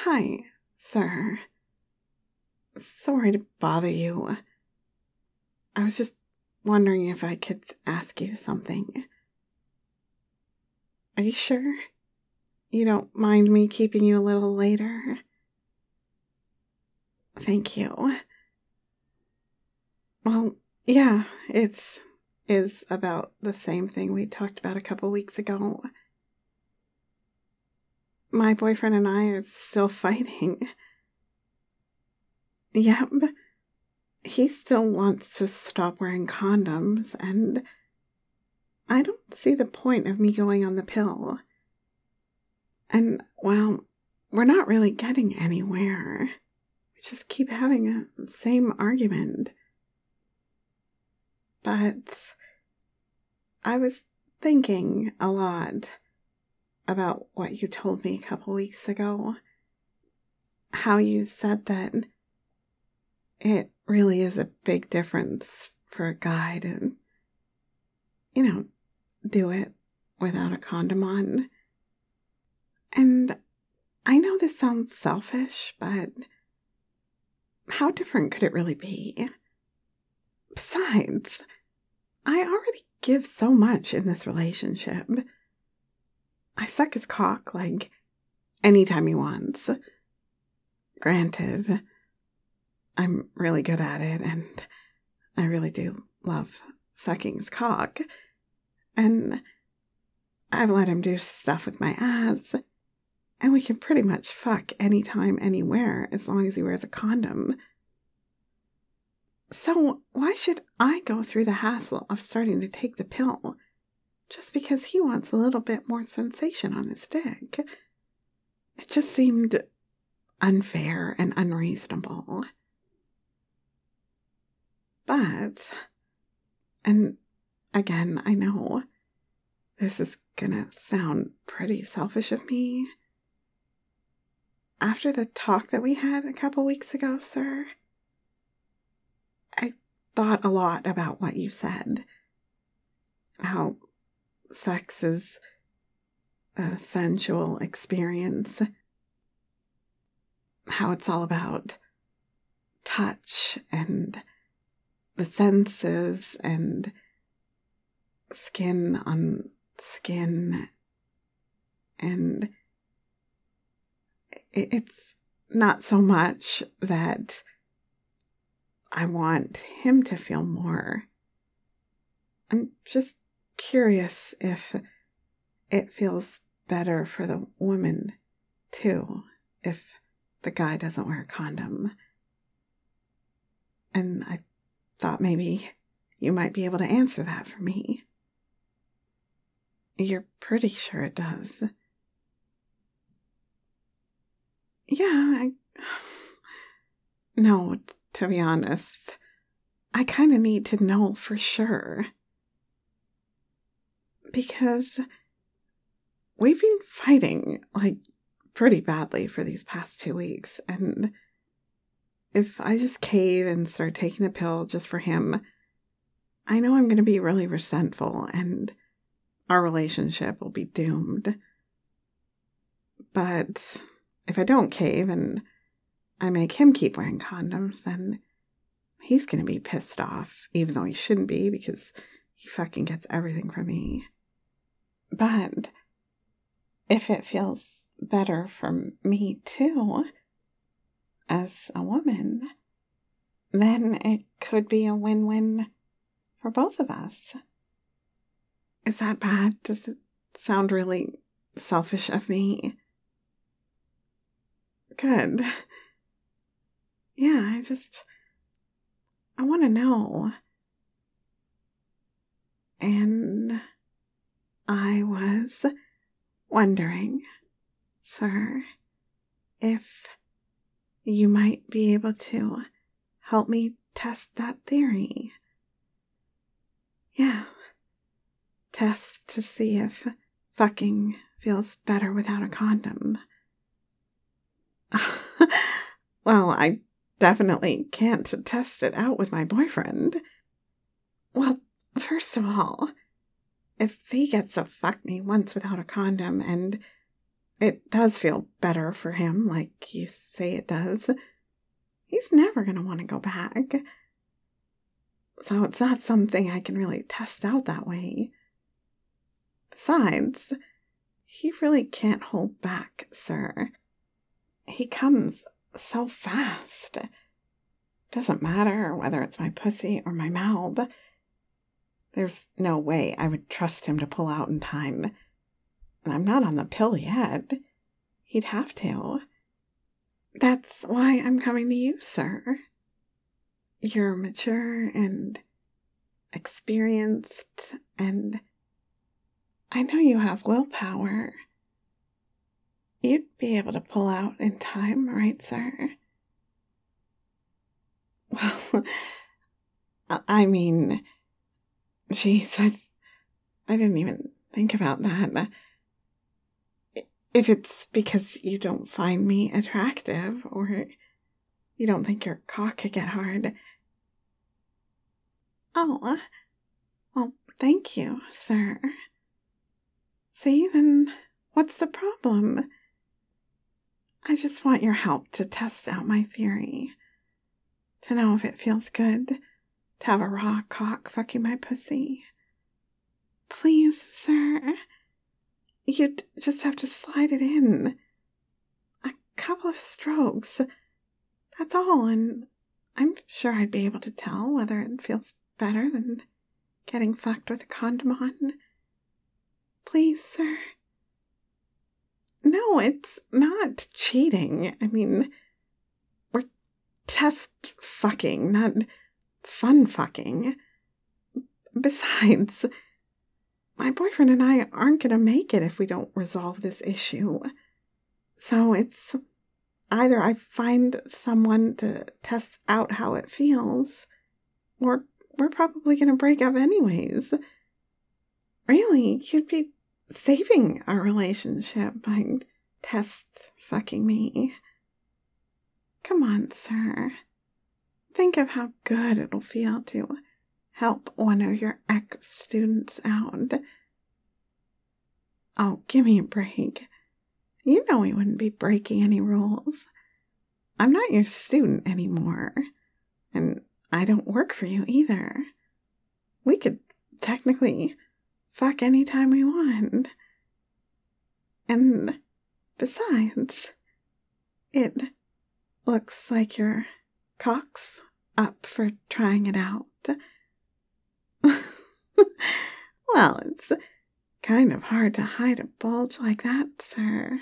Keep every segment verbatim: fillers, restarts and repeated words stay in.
Hi, sir. Sorry to bother you. I was just wondering if I could ask you something. Are you sure? You don't mind me keeping you a little later? Thank you. Well, yeah, it's is about the same thing we talked about a couple weeks ago. My boyfriend and I are still fighting. Yep. He still wants to stop wearing condoms, and I don't see the point of me going on the pill. And, well, we're not really getting anywhere. We just keep having the same argument. But I was thinking a lot about what you told me a couple weeks ago. How you said that it really is a big difference for a guy to, you know, do it without a condom on. And I know this sounds selfish, but how different could it really be? Besides, I already give so much in this relationship. I suck his cock, like, anytime he wants. Granted, I'm really good at it, and I really do love sucking his cock. And I've let him do stuff with my ass, and we can pretty much fuck anytime, anywhere, as long as he wears a condom. So why should I go through the hassle of starting to take the pill just because he wants a little bit more sensation on his dick? It just seemed unfair and unreasonable. But, and again, I know this is gonna sound pretty selfish of me. After the talk that we had a couple weeks ago, sir, I thought a lot about what you said. How sex is a sensual experience. How it's all about touch and the senses and skin on skin. And it's not so much that I want him to feel more. I'm just curious if it feels better for the woman, too, if the guy doesn't wear a condom. And I thought maybe you might be able to answer that for me. You're pretty sure it does. Yeah, I... No, to be honest, I kind of need to know for sure. Because we've been fighting, like, pretty badly for these past two weeks, and if I just cave and start taking the pill just for him, I know I'm going to be really resentful, and our relationship will be doomed. But if I don't cave and I make him keep wearing condoms, then he's going to be pissed off, even though he shouldn't be, because he fucking gets everything from me. But if it feels better for me too, as a woman, then it could be a win-win for both of us. Is that bad? Does it sound really selfish of me? Good. Yeah, I just, I want to know. And I was wondering, sir, if you might be able to help me test that theory. Yeah. Test to see if fucking feels better without a condom. Well, I definitely can't test it out with my boyfriend. Well, first of all, if he gets to fuck me once without a condom and it does feel better for him, like you say it does, he's never going to want to go back. So it's not something I can really test out that way. Besides, he really can't hold back, sir. He comes so fast. Doesn't matter whether it's my pussy or my mouth. There's no way I would trust him to pull out in time. And I'm not on the pill yet. He'd have to. That's why I'm coming to you, sir. You're mature and experienced, and I know you have willpower. You'd be able to pull out in time, right, sir? Well, I mean, geez, I, I didn't even think about that. If it's because you don't find me attractive, or you don't think your cock could get hard. Oh, well, thank you, sir. See, then what's the problem? I just want your help to test out my theory. To know if it feels good to have a raw cock fucking my pussy. Please, sir. You'd just have to slide it in. A couple of strokes. That's all, and I'm sure I'd be able to tell whether it feels better than getting fucked with a condom on. Please, sir. No, it's not cheating. I mean, we're test fucking, not fun fucking. Besides, my boyfriend and I aren't going to make it if we don't resolve this issue. So it's either I find someone to test out how it feels, or we're probably going to break up anyways. Really, you'd be saving our relationship by test fucking me. Come on, sir. Think of how good it'll feel to help one of your ex-students out. Oh, give me a break. You know we wouldn't be breaking any rules. I'm not your student anymore, and I don't work for you either. We could technically fuck anytime we want. And besides, it looks like your cock's up for trying it out. Well, it's kind of hard to hide a bulge like that, sir.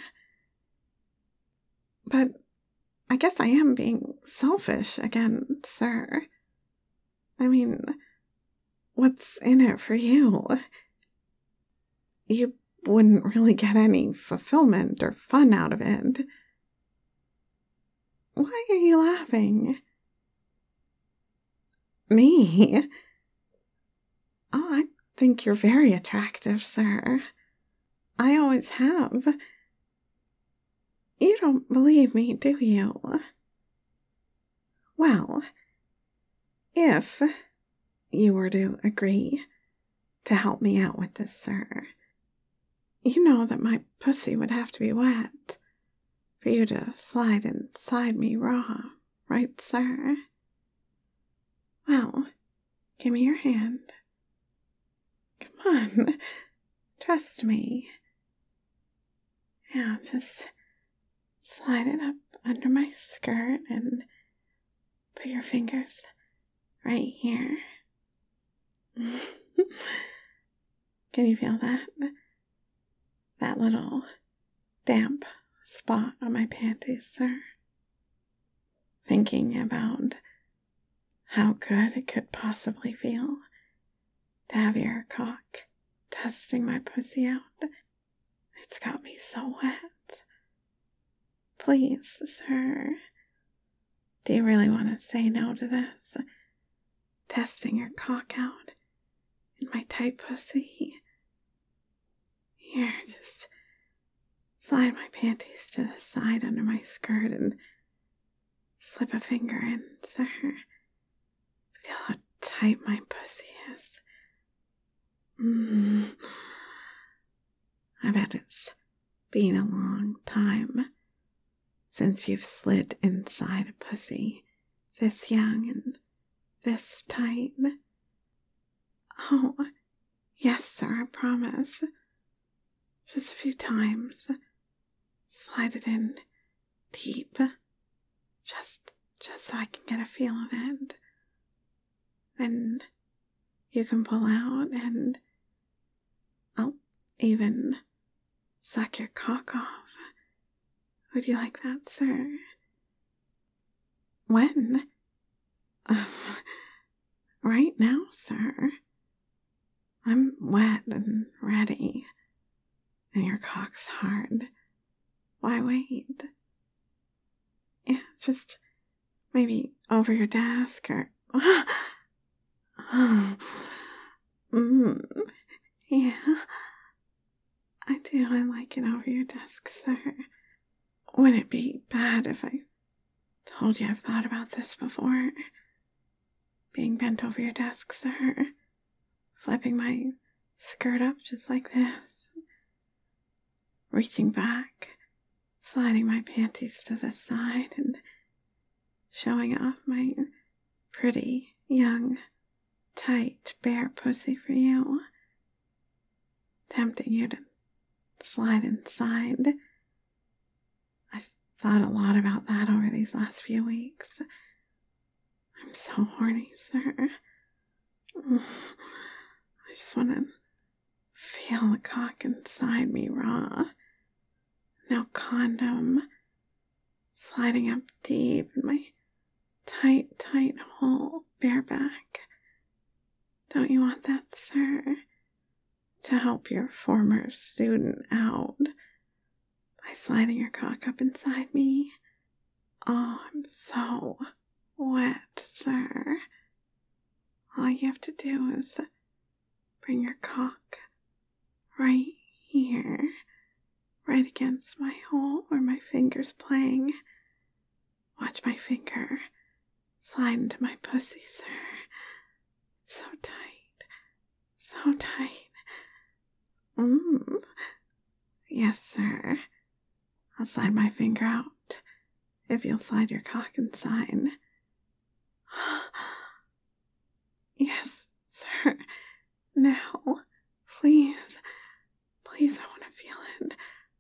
But I guess I am being selfish again, sir. I mean, what's in it for you? You wouldn't really get any fulfillment or fun out of it. Why are you laughing? Me? Oh, I think you're very attractive, sir. I always have. You don't believe me, do you? Well, if you were to agree to help me out with this, sir, you know that my pussy would have to be wet for you to slide inside me raw, right, sir? Well, give me your hand. Come on, trust me. Yeah, just slide it up under my skirt and put your fingers right here. Can you feel that? That little damp spot on my panties, sir? Thinking about how good it could possibly feel to have your cock testing my pussy out. It's got me so wet. Please, sir, do you really want to say no to this? Testing your cock out in my tight pussy? Here, just slide my panties to the side under my skirt and slip a finger in, sir. Feel how tight my pussy is. Mm. I bet it's been a long time since you've slid inside a pussy this young and this tight. Oh, yes, sir, I promise. Just a few times. Slide it in deep. Just, just so I can get a feel of it. Then you can pull out and I'll even suck your cock off. Would you like that, sir? When? Um, right now, sir. I'm wet and ready. And your cock's hard. Why wait? Yeah, just maybe over your desk or... mm, yeah. I do. I like it over your desk, sir. Would it be bad if I told you I've thought about this before? Being bent over your desk, sir. Flipping my skirt up just like this. Reaching back. Sliding my panties to the side and showing off my pretty, young, tight, bare pussy for you. Tempting you to slide inside. I've thought a lot about that over these last few weeks. I'm so horny, sir. I just want to feel the cock inside me raw. No condom. Sliding up deep in my tight, tight hole, bareback. Don't you want that, sir? To help your former student out by sliding your cock up inside me. Oh, I'm so wet, sir. All you have to do is bring your cock right here, right against my hole where my finger's playing. Watch my finger slide into my pussy, sir. It's so tight, so tight. Mmm. Yes, sir. I'll slide my finger out if you'll slide your cock inside. Yes, sir. Now, please, please, I want to feel it.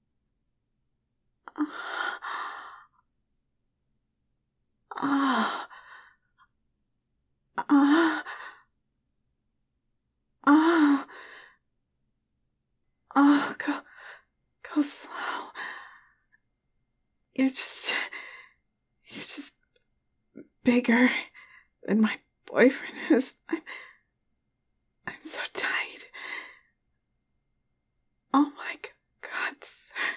Ah, ah, ah, ah, ah, go, go slow. You're just, you're just bigger than my boyfriend is. I'm, I'm so tight. Oh my God, sir.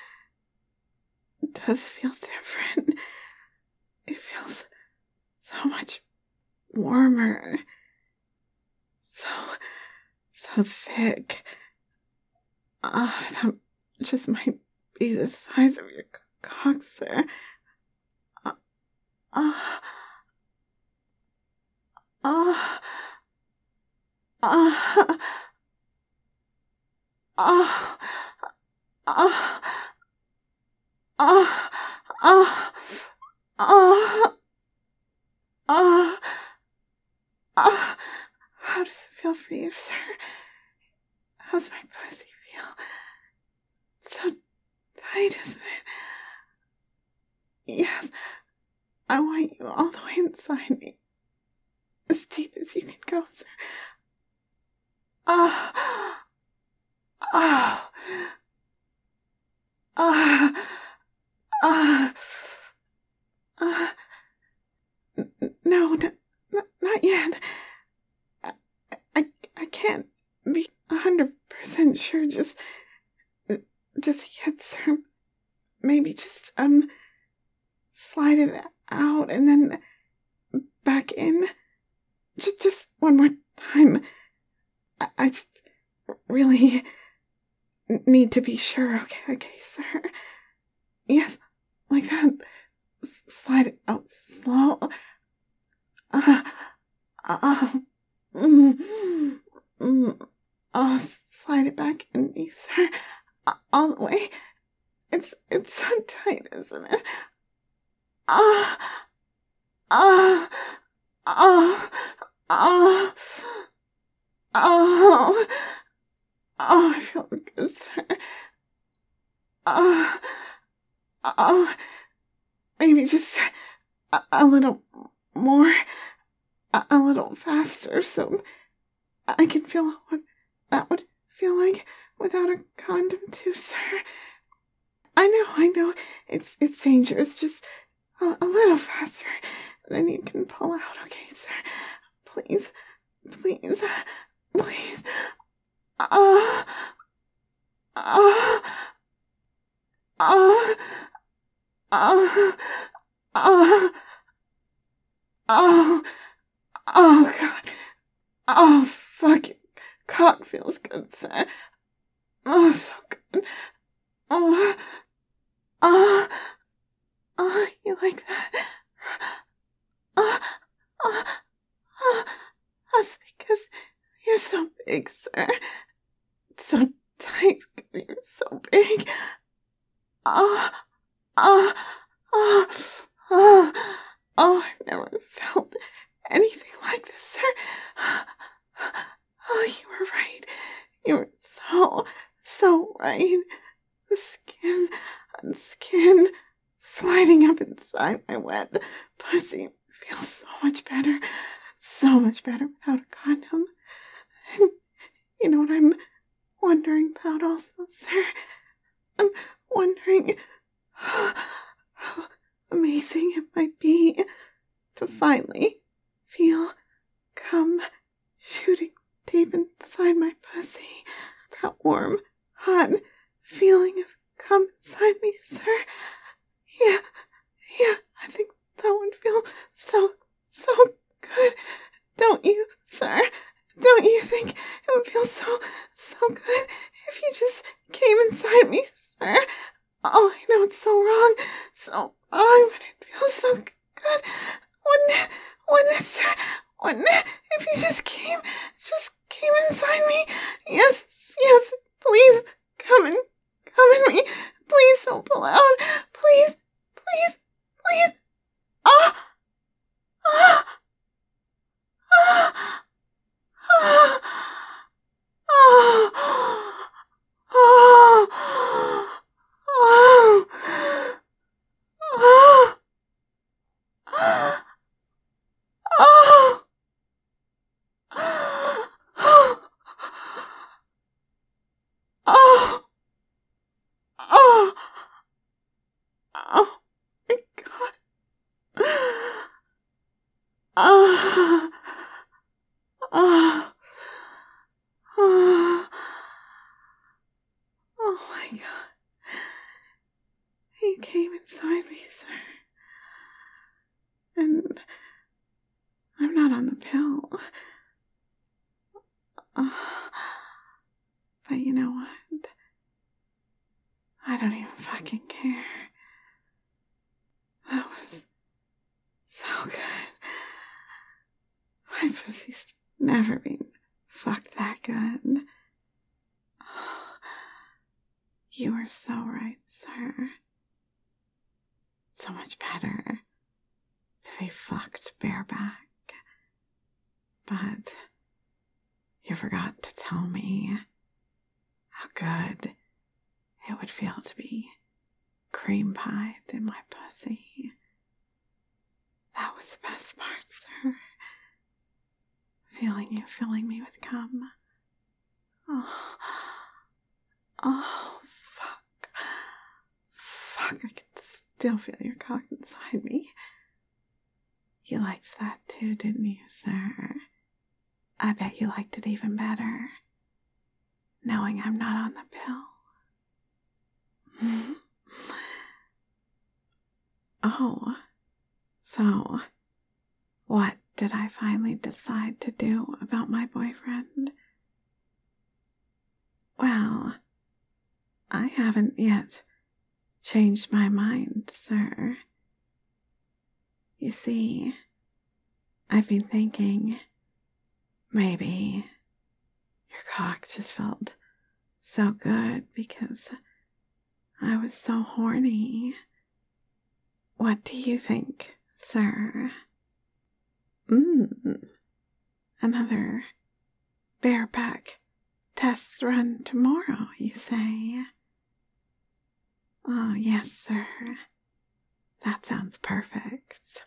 It does feel different. It feels so much warmer. So, so thick. Ah, uh, that just might be the size of your cock, sir. Ah, ah, ah, ah, ah, ah, ah, ah, ah, ah, ah. How does it feel for you, sir? How's my pussy feel? It's so tight, isn't it? Yes, I want you all the way inside me. As deep as you can go, sir. Ah, ah, ah, ah, ah. No, no, not yet. I, I, I can't be a hundred percent sure just, just yet, sir. Maybe just, um, slide it out and then back in. Just, just one more time. I, I just really need to be sure. Okay, okay, sir. Yes, like that. S- slide it out slow. Uh, uh, mm, mm, uh, slide it back in me, sir. Uh, all the way. isn't it? Ah, ah, ah, ah, oh, oh, I feel good, sir. Ah, oh, maybe just a, a little more, a, a little faster, so I can feel what that would feel like without a condom too, sir. I know, I know, it's it's dangerous, just a, a little faster, then you can pull out, okay, sir? Please, please, please. Ah, ah, ah, ah, ah, oh, oh, God. Oh, fuck, your cock feels good, sir. Oh, so good. Oh, oh, oh, you like that? Oh, oh, oh, that's because you're so big, sir. It's so tight because you're so big. Oh, oh, oh, oh, oh, I've never felt anything like this, sir. Oh, you were right. You were so, so right. The skin on skin sliding up inside my wet pussy feels so much better. So much better without a condom. And you know what I'm wondering about also, sir? I'm wondering how, how amazing it might be to finally feel cum shooting deep inside my pussy. That warm, hot feeling of cum inside me, sir. Yeah, yeah, I think that would feel so, so good. Don't you, sir? Don't you think it would feel so, so good if you just came inside me, sir? Oh, I know it's so wrong, so wrong, but it feels so good. Wouldn't it, wouldn't it, sir? Wouldn't it, if you just came, just came inside me? Yes, yes, please, come in, come in me. Please don't pull out. Please, please, please. Ah, ah, ah, ah, ah, ah, ah, ah, ah, oh, oh, oh, oh my God. Ah, ah, ah, oh my God. He came inside me, sir. And I'm not on the pill. Oh, but you know what? I don't even fucking care. That was so good. My pussy's never been fucked that good. Oh, you are so right, sir. So much better to be fucked bareback. But you forgot to tell me how good it would feel to be cream pied in my pussy. That was the best part, sir. Feeling you filling me with cum. Oh, oh, fuck. Fuck, I can still feel your cock inside me. You liked that too, didn't you, sir? I bet you liked it even better, knowing I'm not on the pill. Oh, so what did I finally decide to do about my boyfriend? Well, I haven't yet changed my mind, sir. You see, I've been thinking maybe your cock just felt so good because I was so horny What do you think, sir? Mmm. Another bareback test run tomorrow, you say? Oh, yes, sir. That sounds perfect.